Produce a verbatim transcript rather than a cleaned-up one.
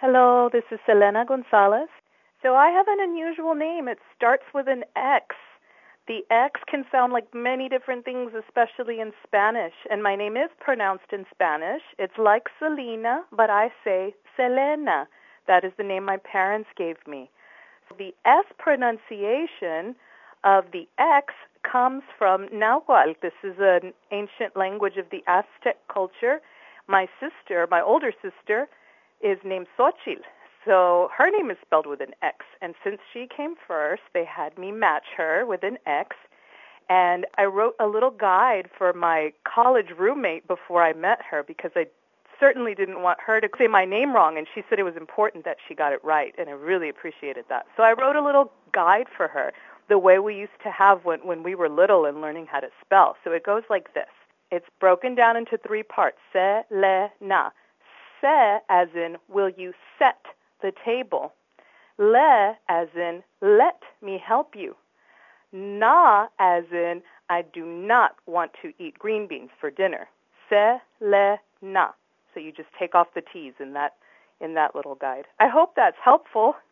Hello, this is Selena Gonzalez. So I have an unusual name. It starts with an X. The X can sound like many different things, especially in Spanish. And my name is pronounced in Spanish. It's like Selena, but I say Selena. That is the name my parents gave me. The S pronunciation of the X comes from Nahuatl. This is an ancient language of the Aztec culture. My sister, my older sister, is named Xochitl. So her name is spelled with an X. And since she came first, they had me match her with an X. And I wrote a little guide for my college roommate before I met her because I certainly didn't want her to say my name wrong. And she said it was important that she got it right. And I really appreciated that. So I wrote a little guide for her, the way we used to have when, when we were little and learning how to spell. So it goes like this. It's broken down into three parts. Se, le, na. Se as in, will you set the table? Le as in, let me help you. Na as in, I do not want to eat green beans for dinner. Se, le, na. So you just take off the T's in that in that little guide. I hope that's helpful.